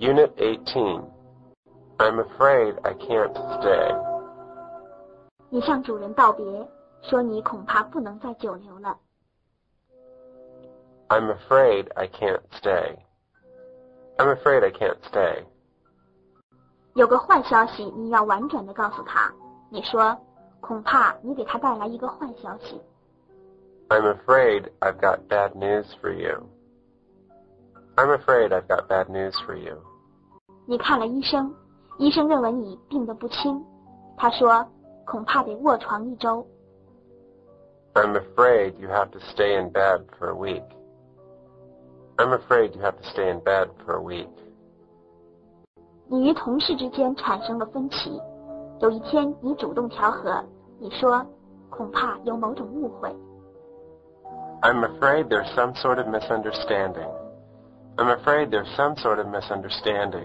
Unit 18. I'm afraid I can't stay. 你向主人道别，说你恐怕不能再久留了。 I'm afraid I can't stay. I'm afraid I can't stay. 有个坏消息，你要婉转地告诉他。你说，恐怕你给他带来一个坏消息。 I'm afraid I've got bad news for you. I'm afraid I've got bad news for you. 你看了医生，医生认为你病得不轻，他说，恐怕得卧床1周。 I'm afraid you have to stay in bed for a week. I'm afraid you have to stay in bed for a week. 你与同事之间产生了分歧，有一天你主动调和，你说，恐怕有某种误会。 I'm afraid there's some sort of misunderstanding. I'm afraid there's some sort of misunderstanding.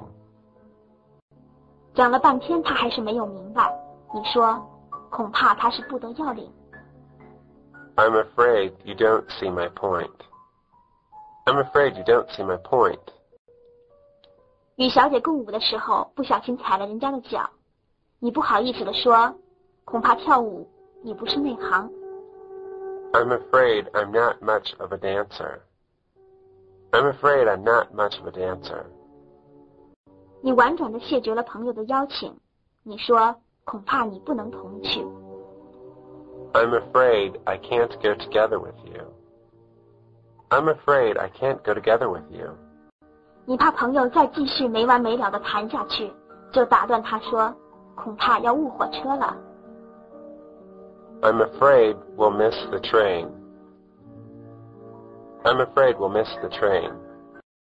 讲了半天他还是没有明白，你说，恐怕他是不得要领。 I'm afraid you don't see my point. I'm afraid you don't see my point. 与小姐共舞的时候，不小心踩了人家的脚，你不好意思地说，恐怕跳舞你不是内行。 I'm afraid I'm not much of a dancer. I'm afraid I'm not much of a dancer. 你婉转地谢绝了朋友的邀请，你说，恐怕你不能同去。 I'm afraid I can't go together with you. I'm afraid I can't go together with you. 你怕朋友再继续没完没了地谈下去，就打断他说，恐怕要误火车了。 I'm afraid we'll miss the train. I'm afraid we'll miss the train.